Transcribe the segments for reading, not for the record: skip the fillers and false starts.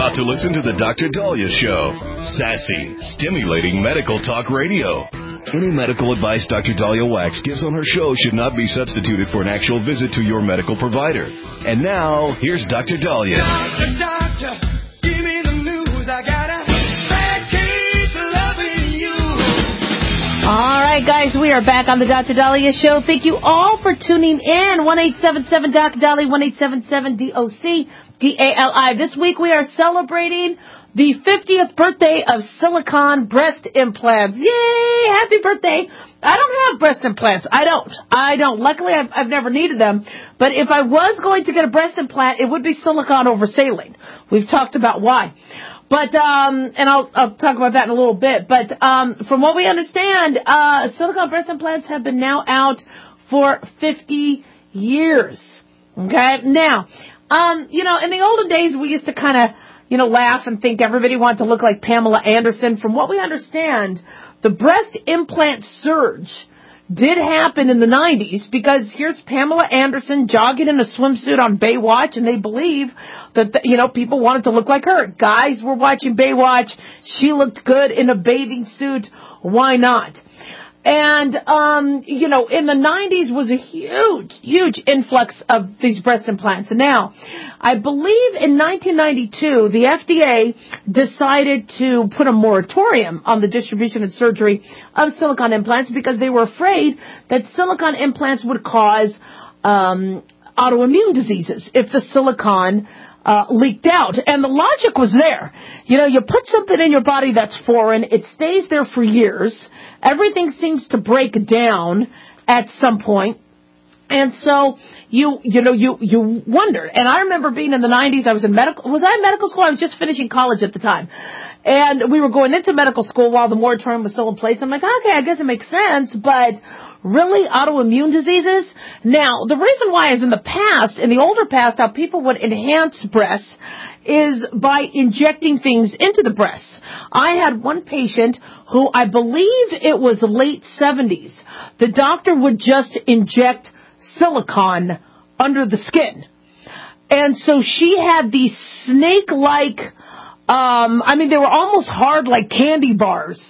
about to listen to the Dr. Daliah Show. Sassy, stimulating medical talk radio. Any medical advice Dr. Daliah Wax gives on her show should not be substituted for an actual visit to your medical provider. And now, here's Dr. Daliah. Doctor, give me the news. I got a bad case of loving you. All right, guys, we are back on the Dr. Daliah Show. Thank you all for tuning in. 1-877-Dr. Daliah, 1-877-DOC-DALI. This week we are celebrating the 50th birthday of silicone breast implants. Yay! Happy birthday. I don't have breast implants. I don't. Luckily, I've never needed them. But if I was going to get a breast implant, it would be silicone over saline. We've talked about why. But, and I'll talk about that in a little bit. But, from what we understand, silicone breast implants have been now out for 50 years. Okay? Now, in the olden days, we used to kind of, laugh and think everybody wanted to look like Pamela Anderson. From what we understand, the breast implant surge did happen in the 90s because here's Pamela Anderson jogging in a swimsuit on Baywatch, and they believe that, people wanted to look like her. Guys were watching Baywatch. She looked good in a bathing suit. Why not? And, in the 90s was a huge influx of these breast implants. And now, I believe in 1992, the FDA decided to put a moratorium on the distribution and surgery of silicone implants because they were afraid that silicone implants would cause autoimmune diseases if the silicone leaked out. And the logic was there. You put something in your body that's foreign, it stays there for years. Everything seems to break down at some point. And so you wonder. And I remember being in the 90s, was I in medical school? I was just finishing college at the time. And we were going into medical school while the moratorium was still in place. I'm like, okay, I guess it makes sense, but really, autoimmune diseases? Now, the reason why is in the older past, how people would enhance breasts is by injecting things into the breasts. I had one patient who I believe it was late 70s. The doctor would just inject silicone under the skin. And so she had these snake-like, they were almost hard like candy bars,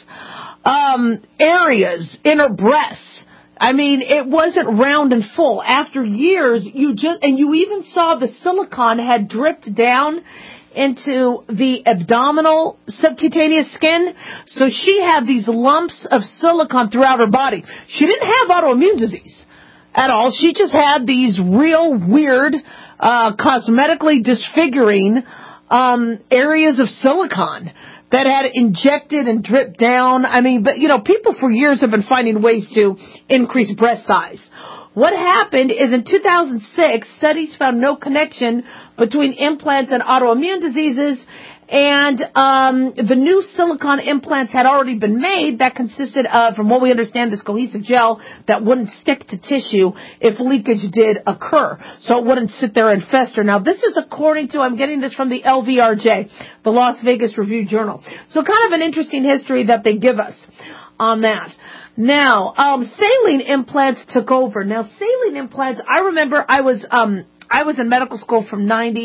areas in her breasts. It wasn't round and full. After years, you even saw the silicone had dripped down into the abdominal subcutaneous skin. So she had these lumps of silicone throughout her body. She didn't have autoimmune disease at all. She just had these real weird, cosmetically disfiguring, areas of silicone that had injected and dripped down. People for years have been finding ways to increase breast size. What happened is in 2006, studies found no connection between implants and autoimmune diseases, and the new silicone implants had already been made that consisted of, from what we understand, this cohesive gel that wouldn't stick to tissue if leakage did occur. So it wouldn't sit there and fester. Now, this is according to, I'm getting this from the LVRJ, the Las Vegas Review Journal. So kind of an interesting history that they give us on that. Now, saline implants took over. Now, saline implants, I remember I was in medical school from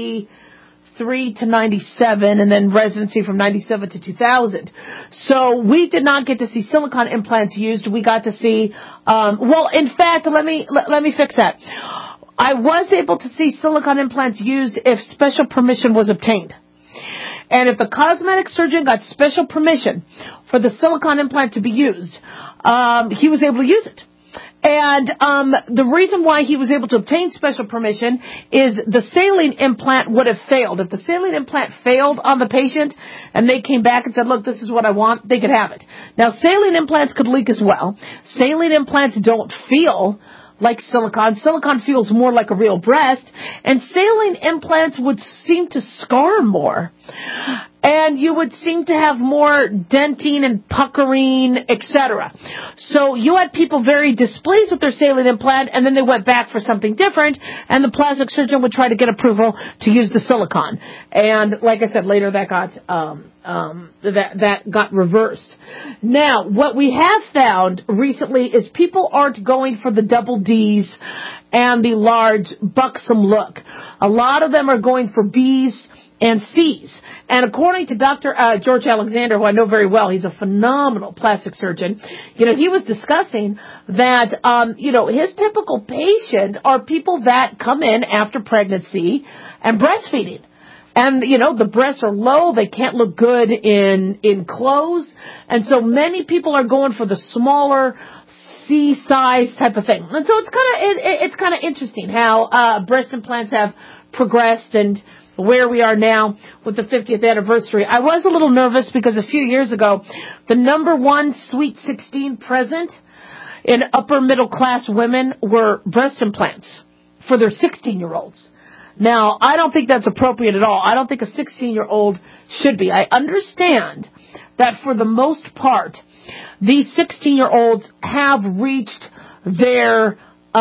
93 to 97, and then residency from 97 to 2000. So we did not get to see silicone implants used. We got to see, in fact, let me fix that. I was able to see silicone implants used if special permission was obtained. And if the cosmetic surgeon got special permission for the silicone implant to be used, he was able to use it. And the reason why he was able to obtain special permission is the saline implant would have failed. If the saline implant failed on the patient and they came back and said, look, this is what I want, they could have it. Now, saline implants could leak as well. Saline implants don't feel like silicone. Silicone feels more like a real breast. And saline implants would seem to scar more. And you would seem to have more denting and puckering, etc. So you had people very displeased with their saline implant, and then they went back for something different, and the plastic surgeon would try to get approval to use the silicone. And like I said, later that got reversed. Now, what we have found recently is people aren't going for the double Ds and the large buxom look. A lot of them are going for Bs and C's. And according to Dr. George Alexander, who I know very well, he's a phenomenal plastic surgeon, he was discussing that, his typical patient are people that come in after pregnancy and breastfeeding. And, the breasts are low, they can't look good in clothes, and so many people are going for the smaller C size type of thing. And so it's kind of interesting how breast implants have progressed and where we are now with the 50th anniversary. I was a little nervous because a few years ago, the number one Sweet 16 present in upper middle class women were breast implants for their 16-year-olds. Now, I don't think that's appropriate at all. I don't think a 16-year-old should be. I understand that for the most part, these 16-year-olds have reached their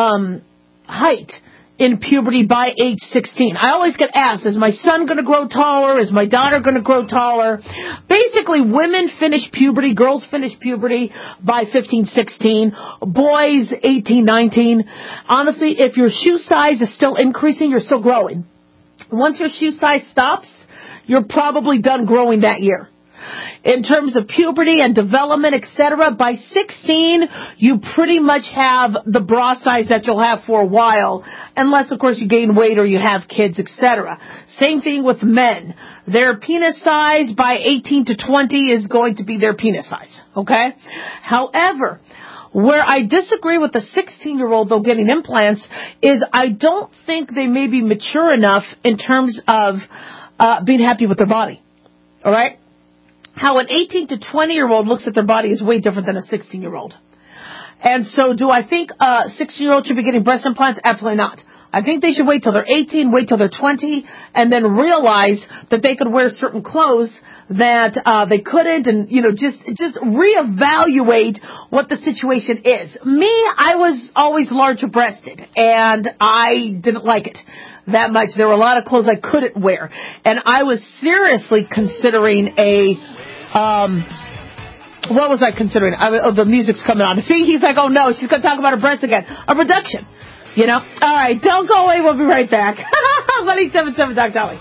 height in puberty by age 16. I always get asked, is my son going to grow taller? Is my daughter going to grow taller? Basically, women finish puberty, girls finish puberty by 15, 16, boys 18, 19. Honestly, if your shoe size is still increasing, you're still growing. Once your shoe size stops, you're probably done growing that year. In terms of puberty and development, etc., by 16, you pretty much have the bra size that you'll have for a while, unless, of course, you gain weight or you have kids, etc. Same thing with men. Their penis size by 18 to 20 is going to be their penis size, okay? However, where I disagree with the 16-year-old, though, getting implants, is I don't think they may be mature enough in terms of being happy with their body, all right? How an 18 to 20-year-old looks at their body is way different than a 16-year-old. And so do I think a 16-year-old should be getting breast implants? Absolutely not. I think they should wait till they're 18, wait till they're 20, and then realize that they could wear certain clothes that they couldn't, and, just reevaluate what the situation is. Me, I was always larger-breasted, and I didn't like it that much. There were a lot of clothes I couldn't wear, and I was seriously considering what was I considering? The music's coming on. See, he's like, oh no, she's going to talk about her breasts again. A reduction, All right, don't go away. We'll be right back. 1-877 Doc Dolly.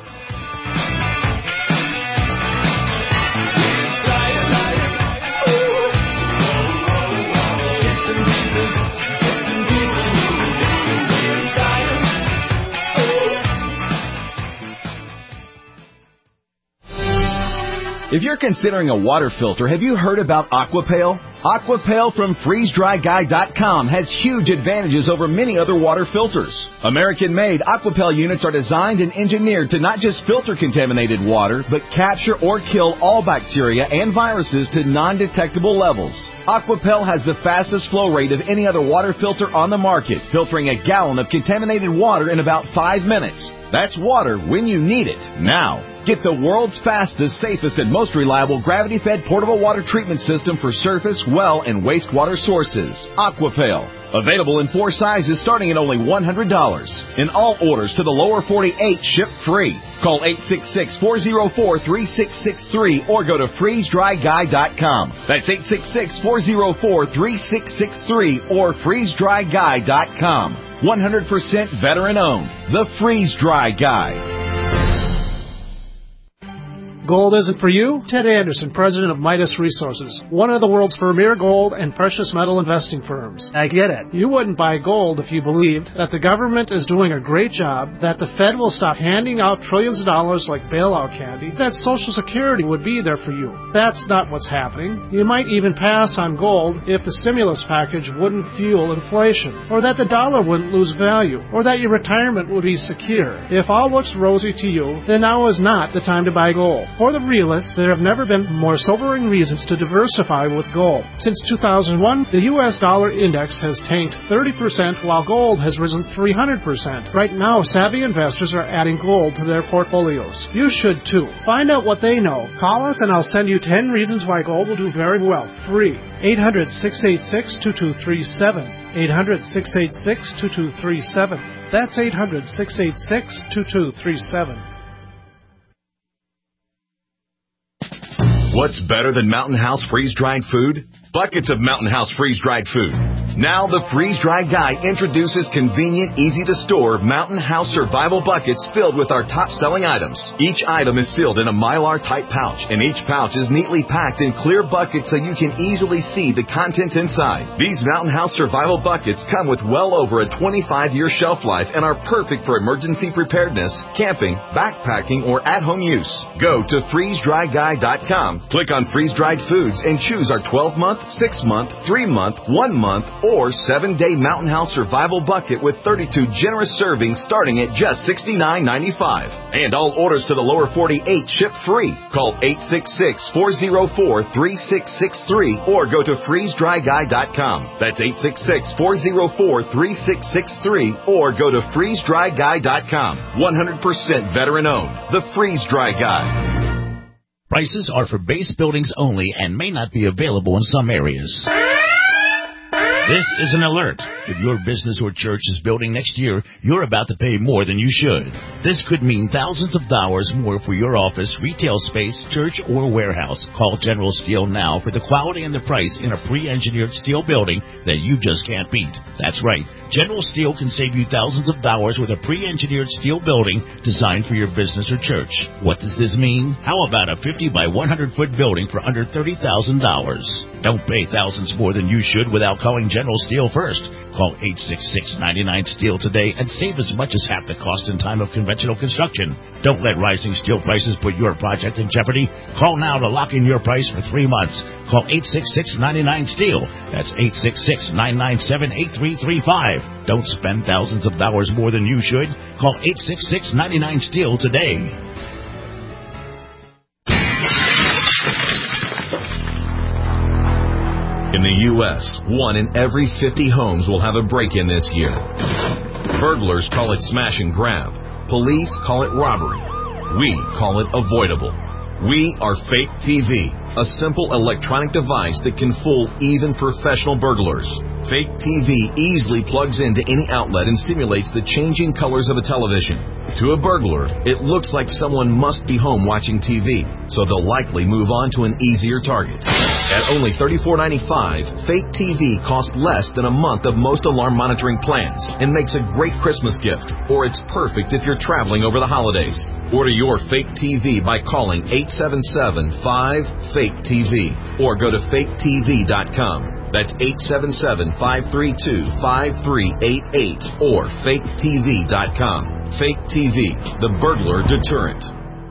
If you're considering a water filter, have you heard about Aquapale? Aquapale from FreezeDryGuy.com has huge advantages over many other water filters. American-made Aquapale units are designed and engineered to not just filter contaminated water, but capture or kill all bacteria and viruses to non-detectable levels. Aquapale has the fastest flow rate of any other water filter on the market, filtering a gallon of contaminated water in about 5 minutes. That's water when you need it, now. Get the world's fastest, safest, and most reliable gravity-fed portable water treatment system for surface, well, and wastewater sources. Aquapale. Available in 4 sizes starting at only $100. And all orders to the lower 48 ship free. Call 866-404-3663 or go to FreezeDryGuy.com. That's 866-404-3663 or FreezeDryGuy.com. 100% veteran-owned. The Freeze Dry Guy. Gold isn't for you? Ted Anderson, president of Midas Resources, one of the world's premier gold and precious metal investing firms. I get it. You wouldn't buy gold if you believed that the government is doing a great job, that the Fed will stop handing out trillions of dollars like bailout candy, that Social Security would be there for you. That's not what's happening. You might even pass on gold if the stimulus package wouldn't fuel inflation, or that the dollar wouldn't lose value, or that your retirement would be secure. If all looks rosy to you, then now is not the time to buy gold. For the realists, there have never been more sobering reasons to diversify with gold. Since 2001, the U.S. dollar index has tanked 30% while gold has risen 300%. Right now, savvy investors are adding gold to their portfolios. You should too. Find out what they know. Call us and I'll send you 10 reasons why gold will do very well. Free. 800-686-2237. 800-686-2237. That's 800-686-2237. What's better than Mountain House freeze-dried food? Buckets of Mountain House freeze-dried food. Now the freeze-dry guy introduces convenient, easy-to-store Mountain House survival buckets filled with our top-selling items. Each item is sealed in a Mylar-type pouch, and each pouch is neatly packed in clear buckets so you can easily see the contents inside. These Mountain House survival buckets come with well over a 25-year shelf life and are perfect for emergency preparedness, camping, backpacking, or at-home use. Go to freezedryguy.com, click on freeze-dried foods, and choose our 12-month, 6-month, 3-month, 1-month, or 7-day Mountain House survival bucket with 32 generous servings starting at just $69.95. And all orders to the lower 48 ship free. Call 866-404-3663 or go to freezedryguy.com. That's 866-404-3663 or go to freezedryguy.com. 100% veteran owned. The Freeze Dry Guy. Prices are for base buildings only and may not be available in some areas. This is an alert. If your business or church is building next year, you're about to pay more than you should. This could mean thousands of dollars more for your office, retail space, church, or warehouse. Call General Steel now for the quality and the price in a pre-engineered steel building that you just can't beat. That's right. General Steel can save you thousands of dollars with a pre-engineered steel building designed for your business or church. What does this mean? How about a 50 by 100 foot building for under $30,000? Don't pay thousands more than you should without calling General Steel first. Call 866-99-STEEL today and save as much as half the cost in time of conventional construction. Don't let rising steel prices put your project in jeopardy. Call now to lock in your price for 3 months. Call 866-99-STEEL. That's 866-997-8335. Don't spend thousands of dollars more than you should. Call 866-99-STEEL today. In the U.S., 1 in every 50 homes will have a break-in this year. Burglars call it smash and grab. Police call it robbery. We call it avoidable. We are Fake TV, a simple electronic device that can fool even professional burglars. Fake TV easily plugs into any outlet and simulates the changing colors of a television. To a burglar, it looks like someone must be home watching TV, so they'll likely move on to an easier target. At only $34.95, Fake TV costs less than a month of most alarm monitoring plans and makes a great Christmas gift, or it's perfect if you're traveling over the holidays. Order your Fake TV by calling 877-5-FAKE-TV or go to faketv.com. That's 877-532-5388 or faketv.com. Fake TV, the burglar deterrent.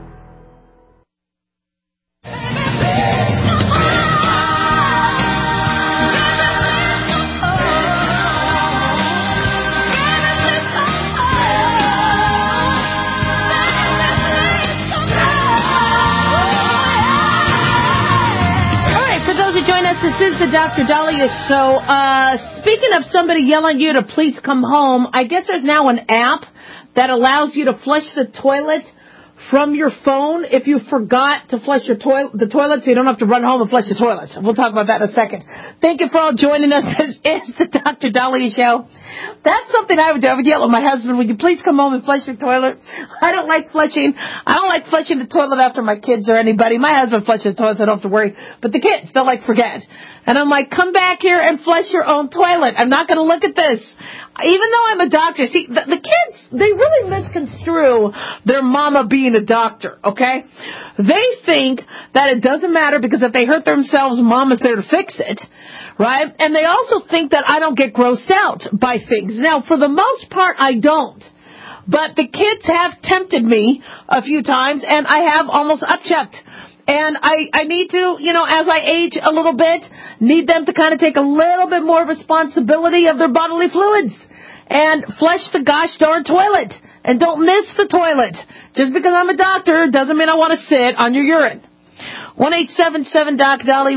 This is the Dr. Dahlia Show. Speaking of somebody yelling at you to please come home, I guess there's now an app that allows you to flush the toilet from your phone if you forgot to flush the toilet, so you don't have to run home and flush the toilet. We'll talk about that in a second. Thank you for all joining us. This is the Dr. Dahlia Show. That's something I would do. I would yell at my husband, would you please come home and flush your toilet? I don't like flushing the toilet after my kids or anybody. My husband flushes the toilet, so I don't have to worry. But the kids, they'll forget. And I'm like, come back here and flush your own toilet. I'm not going to look at this. Even though I'm a doctor, see, the kids, they really misconstrue their mama being a doctor, okay? They think that it doesn't matter because if they hurt themselves, mama's there to fix it, right? And they also think that I don't get grossed out by things. Now, for the most part, I don't. But the kids have tempted me a few times, and I have almost upchucked. And I need to, as I age a little bit, need them to kind of take a little bit more responsibility of their bodily fluids and flush the gosh darn toilet. And don't miss the toilet. Just because I'm a doctor doesn't mean I want to sit on your urine. 1-877-DOC-DALI,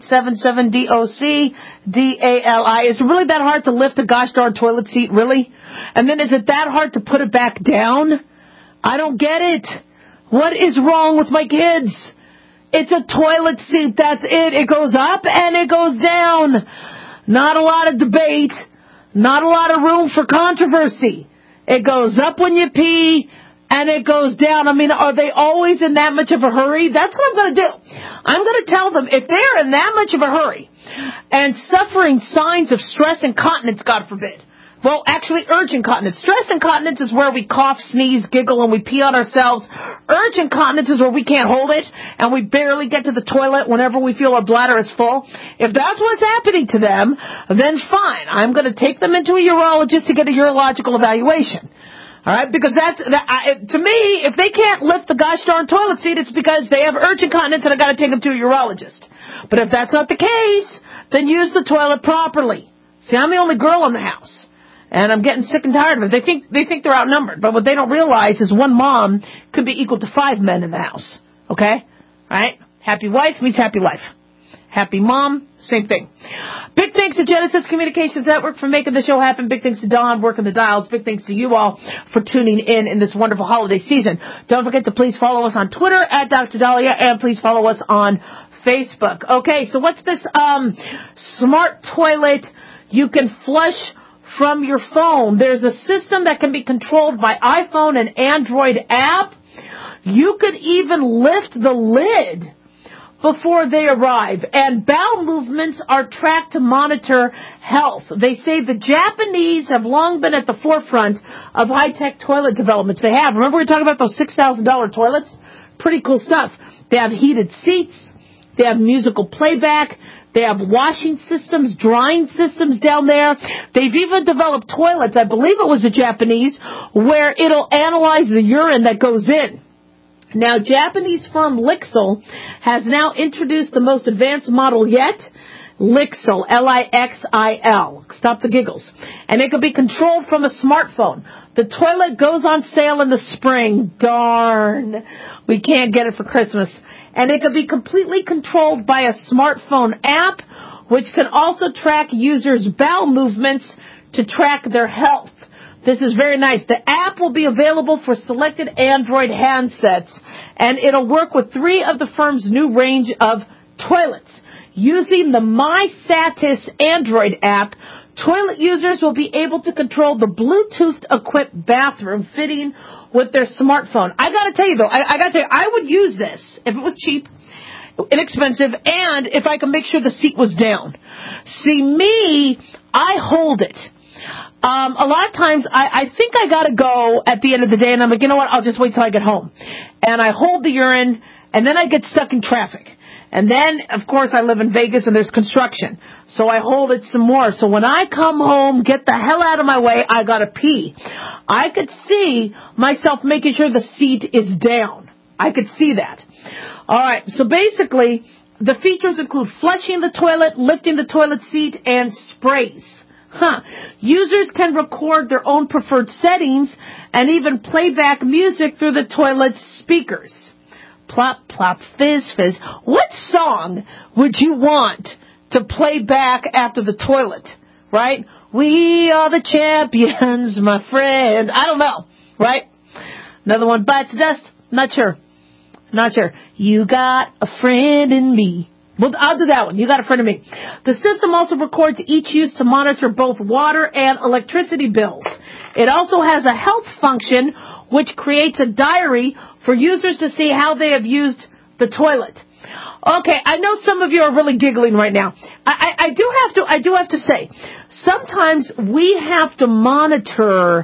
1-877-DOC-DALI. Is it really that hard to lift a gosh darn toilet seat, really? And then is it that hard to put it back down? I don't get it. What is wrong with my kids? It's a toilet seat, that's it. It goes up and it goes down. Not a lot of debate. Not a lot of room for controversy. It goes up when you pee, and it goes down. I mean, are they always in that much of a hurry? That's what I'm going to do. I'm going to tell them if they're in that much of a hurry and suffering signs of stress incontinence, God forbid. Well, actually, urge incontinence. Stress incontinence is where we cough, sneeze, giggle, and we pee on ourselves. Urge incontinence is where we can't hold it, and we barely get to the toilet whenever we feel our bladder is full. If that's what's happening to them, then fine. I'm going to take them into a urologist to get a urological evaluation. All right, because to me, if they can't lift the gosh darn toilet seat, it's because they have urge incontinence, and I got to take them to a urologist. But if that's not the case, then use the toilet properly. See, I'm the only girl in the house. And I'm getting sick and tired of it. They think they're outnumbered. But what they don't realize is one mom could be equal to 5 men in the house. Okay? All right? Happy wife means happy life. Happy mom, same thing. Big thanks to Genesis Communications Network for making the show happen. Big thanks to Don working the dials. Big thanks to you all for tuning in this wonderful holiday season. Don't forget to please follow us on Twitter at Dr. Dahlia, and please follow us on Facebook. Okay, so what's this smart toilet you can flush from your phone? There's a system that can be controlled by iPhone and Android app. You could even lift the lid before they arrive. And bowel movements are tracked to monitor health. They say the Japanese have long been at the forefront of high-tech toilet developments. They have. Remember we were talking about those $6,000 toilets? Pretty cool stuff. They have heated seats. They have musical playback. They have washing systems, drying systems down there. They've even developed toilets, I believe it was the Japanese, where it'll analyze the urine that goes in. Now, Japanese firm Lixil has now introduced the most advanced model yet, Lixil, Lixil. Stop the giggles. And it can be controlled from a smartphone. The toilet goes on sale in the spring. Darn. We can't get it for Christmas. And it can be completely controlled by a smartphone app, which can also track users' bowel movements to track their health. This is very nice. The app will be available for selected Android handsets, and it'll work with 3 of the firm's new range of toilets. Using the MySatis Android app, toilet users will be able to control the Bluetooth-equipped bathroom fitting with their smartphone. I got to tell you, though, I would use this if it was cheap, inexpensive, and if I could make sure the seat was down. See, me, I hold it. A lot of times, I think I got to go at the end of the day, and I'm like, you know what, I'll just wait till I get home. And I hold the urine, and then I get stuck in traffic. And then, of course, I live in Vegas and there's construction. So I hold it some more. So when I come home, get the hell out of my way, I gotta pee. I could see myself making sure the seat is down. I could see that. Alright, so basically, the features include flushing the toilet, lifting the toilet seat, and sprays. Users can record their own preferred settings and even play back music through the toilet's speakers. Plop, plop, fizz, fizz. What song would you want to play back after the toilet, right? We are the champions, my friend. I don't know, right? Another one, bites dust. Not sure. You got a friend in me. Well, I'll do that one. You got a friend in me. The system also records each use to monitor both water and electricity bills. It also has a health function which creates a diary for users to see how they have used the toilet. Okay, I know some of you are really giggling right now. I do have to say, sometimes we have to monitor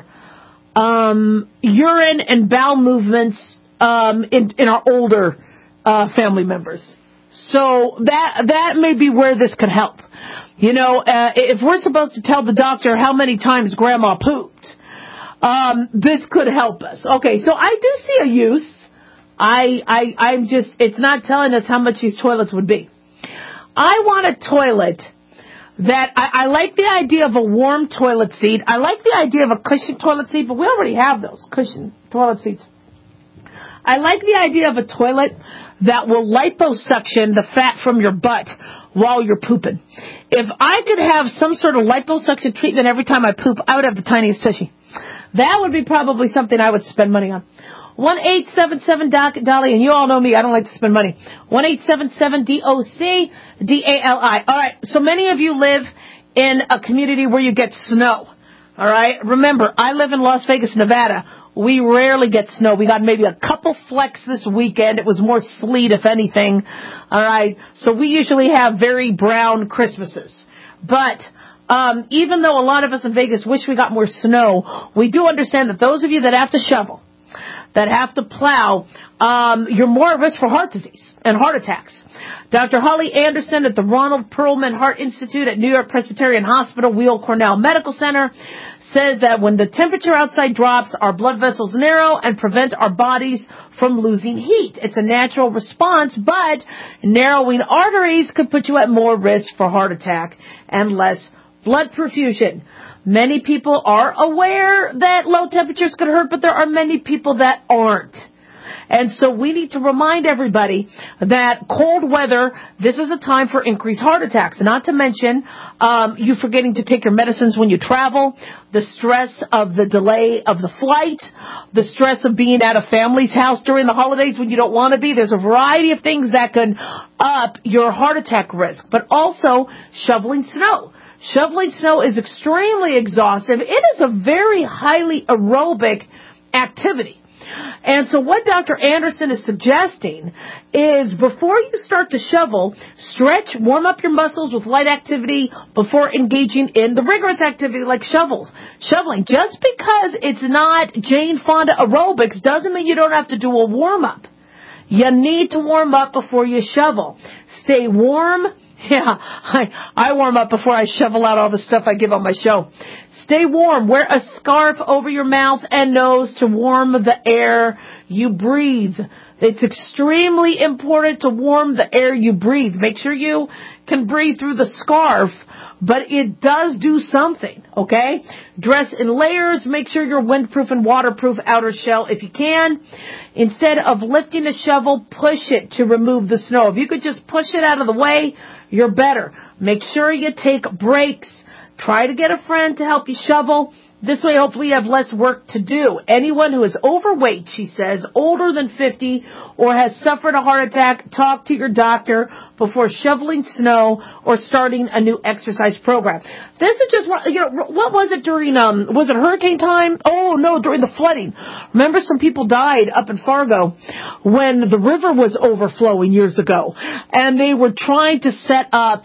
urine and bowel movements in our older family members. So that may be where this could help. You know, if we're supposed to tell the doctor how many times grandma pooped, this could help us. Okay, so I do see a use. I'm just, it's not telling us how much these toilets would be. I want a toilet that, I like the idea of a warm toilet seat. I like the idea of a cushioned toilet seat, but we already have those cushioned toilet seats. I like the idea of a toilet that will liposuction the fat from your butt while you're pooping. If I could have some sort of liposuction treatment every time I poop, I would have the tiniest tushy. That would be probably something I would spend money on. 1-877-DOC-DALI, and you all know me, I don't like to spend money. 1-877-DOC-DALI. All right, so many of you live in a community where you get snow. All right, remember, I live in Las Vegas, Nevada, We rarely get snow. We got maybe a couple flecks this weekend. It was more sleet, if anything. All right. So we usually have very brown Christmases. But even though a lot of us in Vegas wish we got more snow, we do understand that those of you that have to shovel, that have to plow, you're more at risk for heart disease and heart attacks. Dr. Holly Anderson at the Ronald Perelman Heart Institute at New York Presbyterian Hospital, Weill Cornell Medical Center, says that when the temperature outside drops, our blood vessels narrow and prevent our bodies from losing heat. It's a natural response, but narrowing arteries could put you at more risk for heart attack and less blood perfusion. Many people are aware that low temperatures could hurt, but there are many people that aren't. And so we need to remind everybody that cold weather, this is a time for increased heart attacks. Not to mention you forgetting to take your medicines when you travel, the stress of the delay of the flight, the stress of being at a family's house during the holidays when you don't want to be. There's a variety of things that can up your heart attack risk, but also shoveling snow. Shoveling snow is extremely exhaustive. It is a very highly aerobic activity. And so what Dr. Anderson is suggesting is before you start to shovel, stretch, warm up your muscles with light activity before engaging in the rigorous activity like shoveling. Just because it's not Jane Fonda aerobics doesn't mean you don't have to do a warm-up. You need to warm up before you shovel. Stay warm. Yeah, I warm up before I shovel out all the stuff I give on my show. Stay warm. Wear a scarf over your mouth and nose to warm the air you breathe. It's extremely important to warm the air you breathe. Make sure you can breathe through the scarf, but it does do something, okay? Dress in layers. Make sure you're windproof and waterproof outer shell if you can. Instead of lifting a shovel, push it to remove the snow. If you could just push it out of the way, you're better. Make sure you take breaks. Try to get a friend to help you shovel. This way, hopefully, you have less work to do. Anyone who is overweight, she says, older than 50, or has suffered a heart attack, talk to your doctor before shoveling snow or starting a new exercise program. This is just, what was it during, was it hurricane time? Oh, no, during the flooding. Remember some people died up in Fargo when the river was overflowing years ago, and they were trying to set up,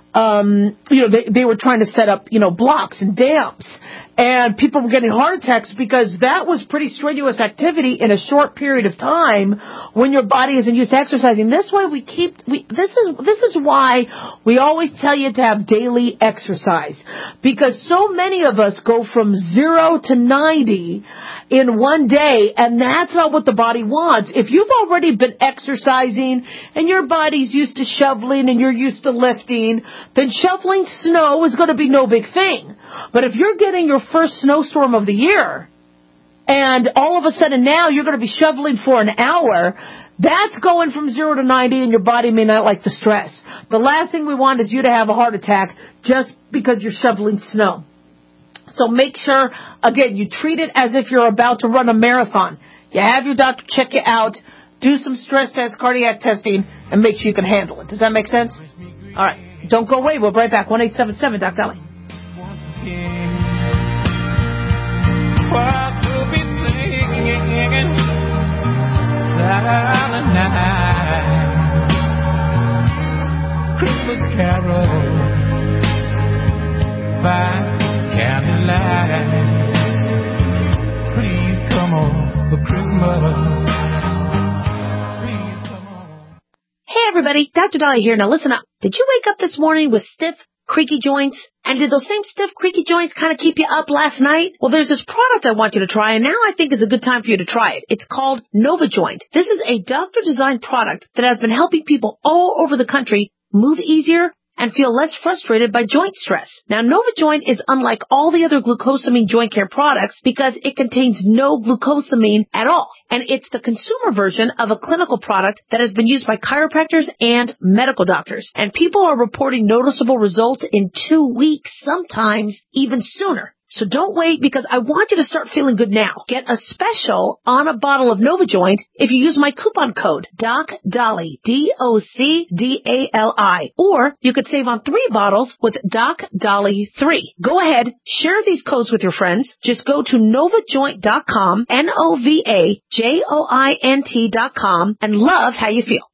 they were trying to set up, blocks and dams. And people were getting heart attacks because that was pretty strenuous activity in a short period of time when your body isn't used to exercising. This way this is why we always tell you to have daily exercise, because so many of us go from 0 to 90 in one day, and that's not what the body wants. If you've already been exercising and your body's used to shoveling and you're used to lifting, then shoveling snow is going to be no big thing. But if you're getting your first snowstorm of the year, and all of a sudden now you're going to be shoveling for an hour, that's going from 0 to 90, and your body may not like the stress. The last thing we want is you to have a heart attack just because you're shoveling snow. So make sure, again, you treat it as if you're about to run a marathon. You have your doctor check you out, do some stress tests, cardiac testing, and make sure you can handle it. Does that make sense? All right. Don't go away. We'll be right back. 1-877 Dr. Ellie. What we'll be singing silent night, Christmas carol by candlelight. Please come on for Christmas. Please come on. Hey everybody, Dr. Dolly here. Now listen up. Did you wake up this morning with stiff, creaky joints? And did those same stiff, creaky joints kind of keep you up last night? Well, there's this product I want you to try, and now I think is a good time for you to try it. It's called NovaJoint. This is a doctor-designed product that has been helping people all over the country move easier and feel less frustrated by joint stress. Now, NovaJoint is unlike all the other glucosamine joint care products because it contains no glucosamine at all. And it's the consumer version of a clinical product that has been used by chiropractors and medical doctors. And people are reporting noticeable results in 2 weeks, sometimes even sooner. So don't wait, because I want you to start feeling good now. Get a special on a bottle of NovaJoint if you use my coupon code DocDali, DocDali. Or you could save on 3 bottles with DocDali 3. Go ahead, share these codes with your friends. Just go to NovaJoint.com, NovaJoint.com, and love how you feel.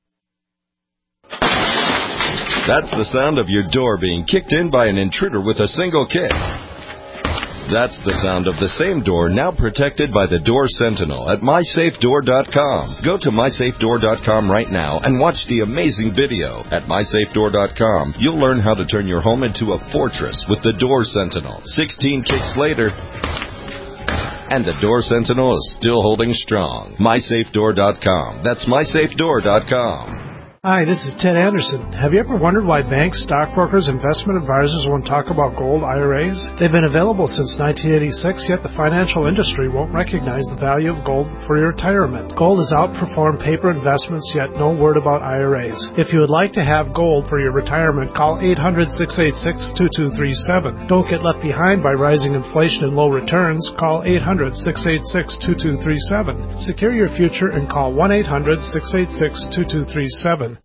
That's the sound of your door being kicked in by an intruder with a single kick. That's the sound of the same door now protected by the Door Sentinel at MySafeDoor.com. Go to MySafeDoor.com right now and watch the amazing video. At MySafeDoor.com, you'll learn how to turn your home into a fortress with the Door Sentinel. 16 kicks later, and the Door Sentinel is still holding strong. MySafeDoor.com. That's MySafeDoor.com. Hi, this is Ted Anderson. Have you ever wondered why banks, stockbrokers, investment advisors won't talk about gold IRAs? They've been available since 1986, yet the financial industry won't recognize the value of gold for your retirement. Gold has outperformed paper investments, yet no word about IRAs. If you would like to have gold for your retirement, call 800-686-2237. Don't get left behind by rising inflation and low returns. Call 800-686-2237. Secure your future and call 1-800-686-2237.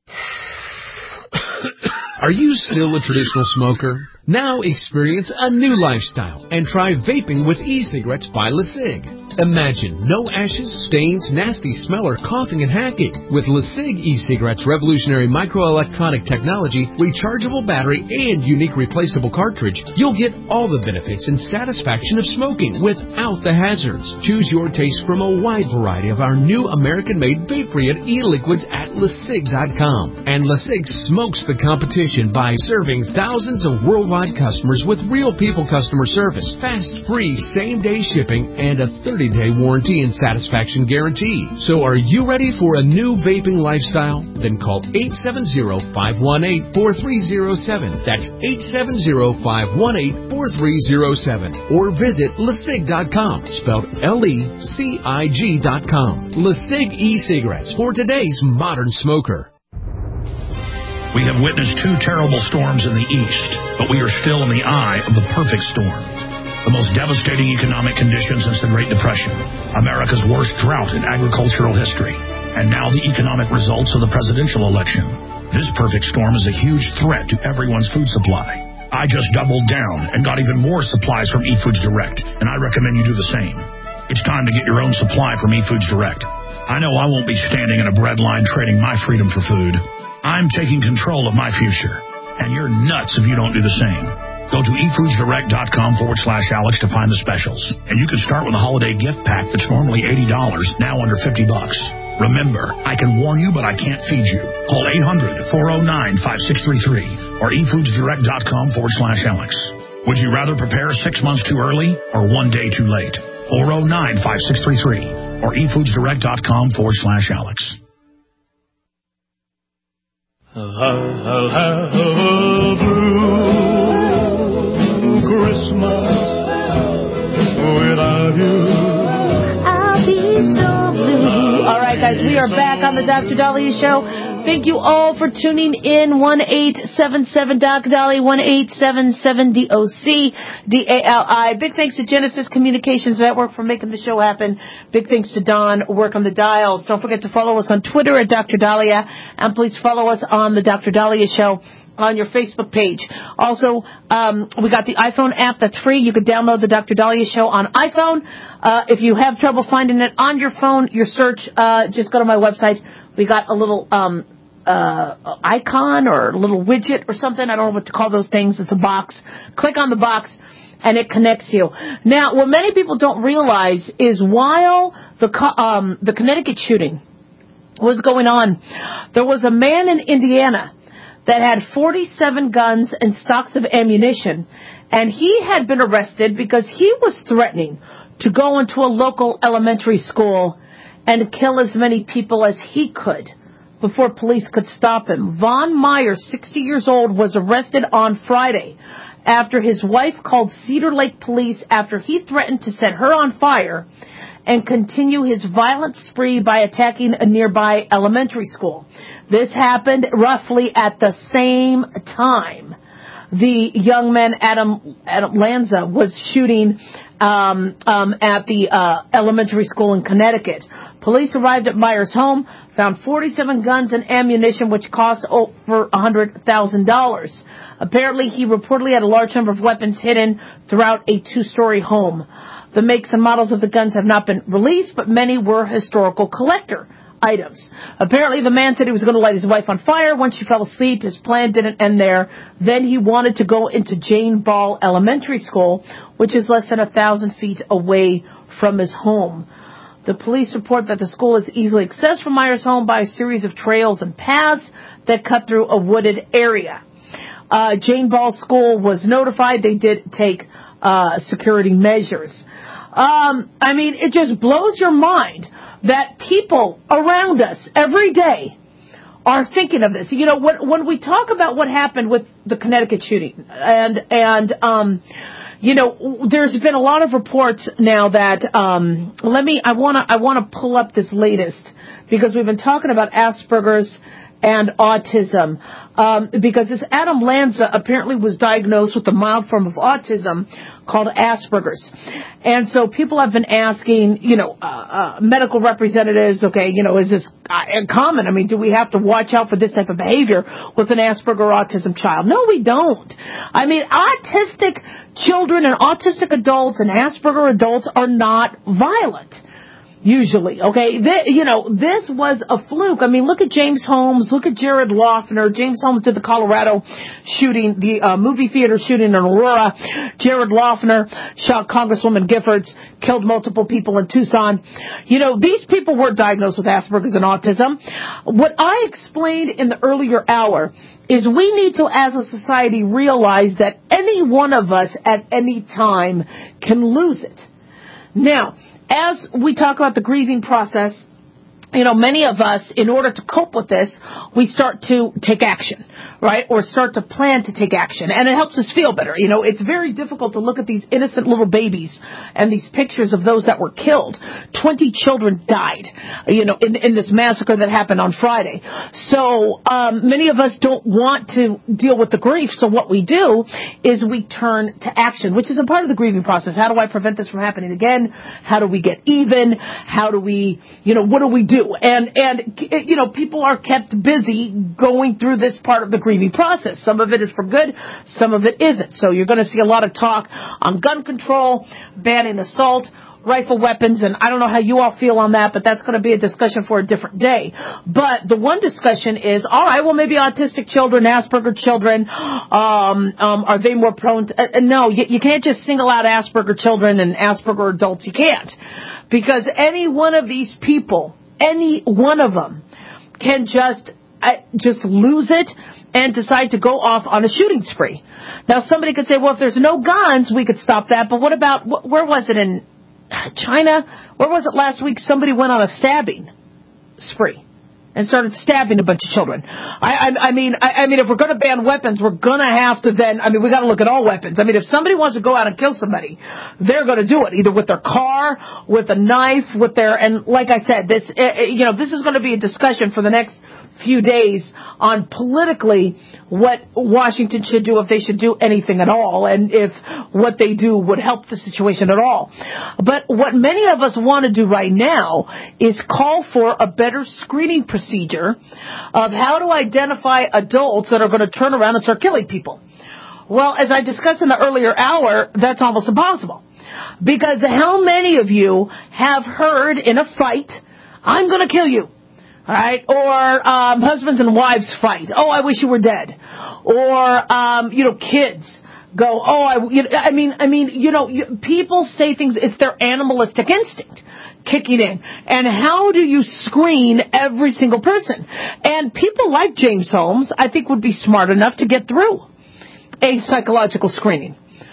Are you still a traditional smoker? Now experience a new lifestyle and try vaping with e-cigarettes by LeSig. Imagine no ashes, stains, nasty smell, or coughing and hacking. With LeSig e-cigarettes' revolutionary microelectronic technology, rechargeable battery, and unique replaceable cartridge, you'll get all the benefits and satisfaction of smoking without the hazards. Choose your taste from a wide variety of our new American-made vape-free e-liquids at LeSig.com. And LeSig smokes the competition by serving thousands of worldwide customers with real people customer service, fast, free, same-day shipping, and a 30-day warranty and satisfaction guarantee. So are you ready for a new vaping lifestyle? Then call 870-518-4307. That's 870-518-4307. Or visit LeSig.com, spelled LECIG.com. LeSig e-cigarettes for today's modern smoker. We have witnessed 2 terrible storms in the east, but we are still in the eye of the perfect storm. The most devastating economic conditions since the Great Depression, America's worst drought in agricultural history, and now the economic results of the presidential election. This perfect storm is a huge threat to everyone's food supply. I just doubled down and got even more supplies from eFoods Direct, and I recommend you do the same. It's time to get your own supply from eFoods Direct. I know I won't be standing in a bread line trading my freedom for food. I'm taking control of my future, and you're nuts if you don't do the same. Go to eFoodsDirect.com/Alex to find the specials. And you can start with a holiday gift pack that's normally $80, now under $50. Remember, I can warn you, but I can't feed you. Call 800-409-5633 or eFoodsDirect.com/Alex. Would you rather prepare 6 months too early or 1 day too late? 409-5633 or eFoodsDirect.com/Alex. I'll have a blue Christmas without you. I'll be so blue. All right, guys, we are back on the Dr. Daliah Show. Thank you all for tuning in. 1-877-Dr. Dali, 1-877-DOC-DALI. Big thanks to Genesis Communications Network for making the show happen. Big thanks to Don, work on the dials. Don't forget to follow us on Twitter at Dr. Daliah, and please follow us on the Dr. Daliah Show on your Facebook page. Also, we got the iPhone app that's free. You can download the Dr. Daliah Show on iPhone. If you have trouble finding it on your phone, your search, just go to my website. We got a little icon or a little widget or something. I don't know what to call those things. It's a box. Click on the box, and it connects you. Now, what many people don't realize is while the Connecticut shooting was going on, there was a man in Indiana that had 47 guns and stocks of ammunition, and he had been arrested because he was threatening to go into a local elementary school and kill as many people as he could before police could stop him. Von Meyer, 60 years old, was arrested on Friday after his wife called Cedar Lake police after he threatened to set her on fire and continue his violent spree by attacking a nearby elementary school. This happened roughly at the same time the young man, Adam Lanza, was shooting at the elementary school in Connecticut. Police arrived at Myers' home, found 47 guns and ammunition, which cost over $100,000. Apparently, he reportedly had a large number of weapons hidden throughout a 2-story home. The makes and models of the guns have not been released, but many were historical collector items. Apparently, the man said he was going to light his wife on fire once she fell asleep. His plan didn't end there. Then he wanted to go into Jane Ball Elementary School, which is less than 1,000 feet away from his home. The police report that the school is easily accessed from Myers' home by a series of trails and paths that cut through a wooded area. Jane Ball School was notified. They did take security measures. I mean, it just blows your mind that people around us every day are thinking of this. You know, when we talk about what happened with the Connecticut shooting, and you know, there's been a lot of reports now that I want to pull up this latest, because we've been talking about Asperger's and autism. Because this Adam Lanza apparently was diagnosed with a mild form of autism called Asperger's. And so people have been asking, you know, medical representatives, okay, you know, is this common? I mean, do we have to watch out for this type of behavior with an Asperger autism child? No, we don't. I mean, autistic children and autistic adults and Asperger adults are not violent. Usually, okay? This was a fluke. I mean, look at James Holmes. Look at Jared Loughner. James Holmes did the Colorado shooting, the movie theater shooting in Aurora. Jared Loughner shot Congresswoman Giffords, killed multiple people in Tucson. You know, these people were diagnosed with Asperger's and autism. What I explained in the earlier hour is we need to, as a society, realize that any one of us at any time can lose it. Now, as we talk about the grieving process, you know, many of us, in order to cope with this, we start to take action, right? Or start to plan to take action. And it helps us feel better. You know, it's very difficult to look at these innocent little babies and these pictures of those that were killed. 20 children died, you know, in this massacre that happened on Friday. So many of us don't want to deal with the grief. So what we do is we turn to action, which is a part of the grieving process. How do I prevent this from happening again? How do we get even? How do we, you know, what do we do? And you know, people are kept busy going through this part of the grieving process. Some of it is for good, some of it isn't. So you're going to see a lot of talk on gun control, banning assault, rifle weapons, and I don't know how you all feel on that, but that's going to be a discussion for a different day. But the one discussion is, all right, well, maybe autistic children, Asperger children, are they more prone to... no, you can't just single out Asperger children and Asperger adults. You can't. Because any one of these people, any one of them, can just lose it and decide to go off on a shooting spree. Now, somebody could say, well, if there's no guns, we could stop that. But what about, where was it in China? Where was it last week? Somebody went on a stabbing spree and started stabbing a bunch of children. I mean, if we're going to ban weapons, we're going to have to then, I mean, we got to look at all weapons. I mean, if somebody wants to go out and kill somebody, they're going to do it, either with their car, with a knife, with their, and like I said, this, you know, this is going to be a discussion for the next few days on politically what Washington should do, if they should do anything at all, and if what they do would help the situation at all. But what many of us want to do right now is call for a better screening procedure of how to identify adults that are going to turn around and start killing people. Well, as I discussed in the earlier hour, that's almost impossible. Because how many of you have heard in a fight, I'm going to kill you? All right, or husbands and wives fight. Oh, I wish you were dead. Or you know, kids go. Oh, people say things. It's their animalistic instinct kicking in. And how do you screen every single person? And people like James Holmes, I think, would be smart enough to get through a psychological screening.